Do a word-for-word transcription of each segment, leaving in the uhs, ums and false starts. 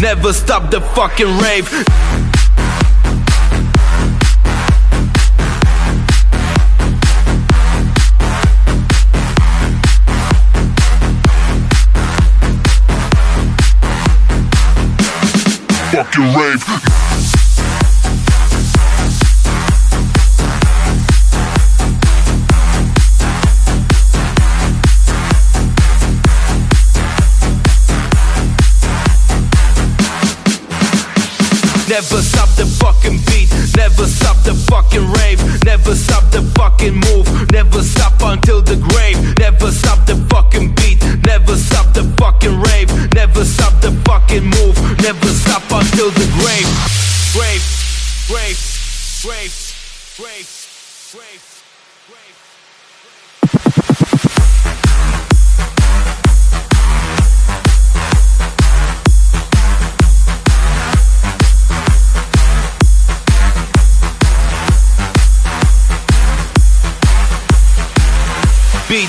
never stop the fucking rave. Fucking rave. Never stop the fucking beat, never stop the fucking rave, never stop the fucking move, never stop until the grave, never stop the fucking beat, never stop the fucking rave, never stop the fucking move, never stop until the grave. Grave, grave, grave, grave, grave, grave. Beat.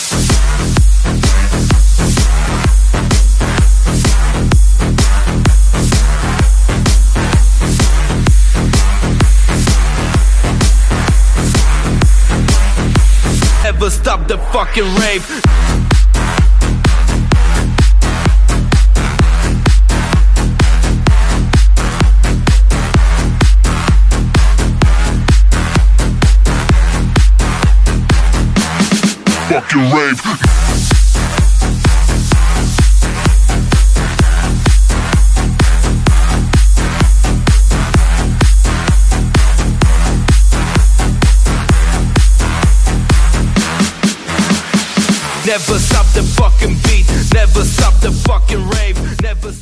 Never stop the fucking rave. Fucking rave. Never stop the fucking beat, never stop the fucking rave, never